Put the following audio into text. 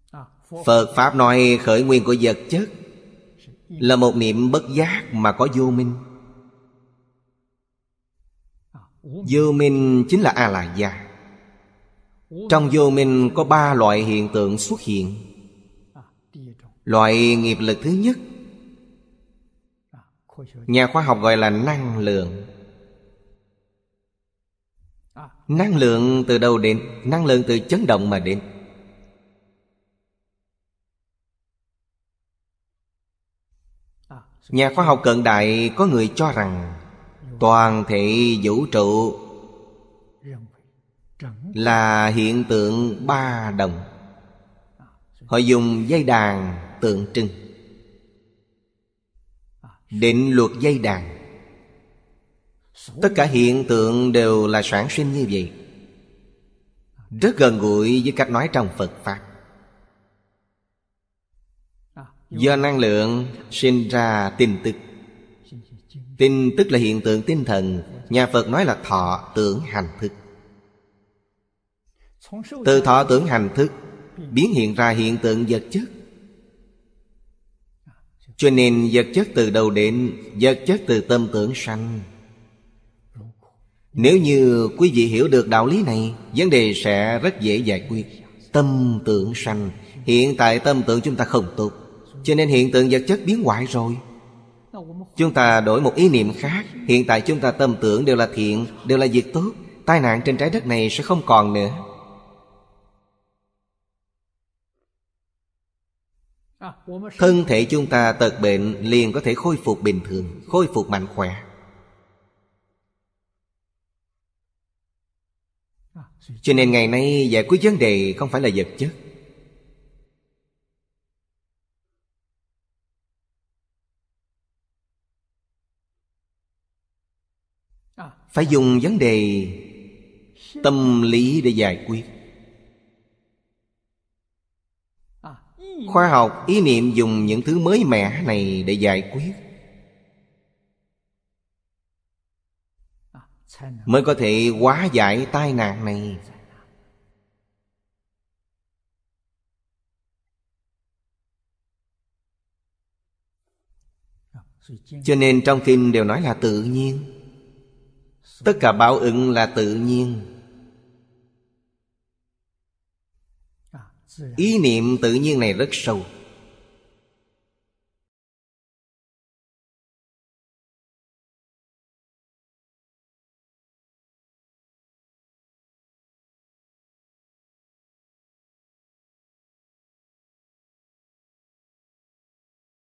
Phật Pháp nói khởi nguyên của vật chất là một niệm bất giác mà có vô minh. Vô minh chính là A-la-gia. Trong vô minh có 3 loại hiện tượng xuất hiện. Loại nghiệp lực thứ nhất, nhà khoa học gọi là năng lượng. Năng lượng từ đâu đến? Năng lượng từ chấn động mà đến. Nhà khoa học cận đại có người cho rằng toàn thể vũ trụ là hiện tượng ba đồng. Họ dùng dây đàn tượng trưng. Định luật dây đàn. Tất cả hiện tượng đều là sản sinh như vậy. Rất gần gũi với cách nói trong Phật Pháp. Do năng lượng sinh ra tin tức. Tin tức là hiện tượng tinh thần. Nhà Phật nói là thọ tưởng hành thức. Từ thọ tưởng hành thức biến hiện ra hiện tượng vật chất. Cho nên vật chất từ đâu đến? Vật chất từ tâm tưởng sanh. Nếu như quý vị hiểu được đạo lý này, vấn đề sẽ rất dễ giải quyết. Tâm tưởng sanh. Hiện tại tâm tưởng chúng ta không tốt, cho nên hiện tượng vật chất biến hoại rồi. Chúng ta đổi một ý niệm khác. Hiện tại chúng ta tâm tưởng đều là thiện, đều là việc tốt. Tai nạn trên trái đất này sẽ không còn nữa. Thân thể chúng ta tật bệnh liền có thể khôi phục bình thường, khôi phục mạnh khỏe. Cho nên ngày nay giải quyết vấn đề không phải là vật chất. Phải dùng vấn đề tâm lý để giải quyết. Khoa học ý niệm dùng những thứ mới mẻ này để giải quyết, mới có thể hóa giải tai nạn này. Cho nên trong kinh đều nói là tự nhiên. Tất cả báo ứng là tự nhiên. Ý niệm tự nhiên này rất sâu.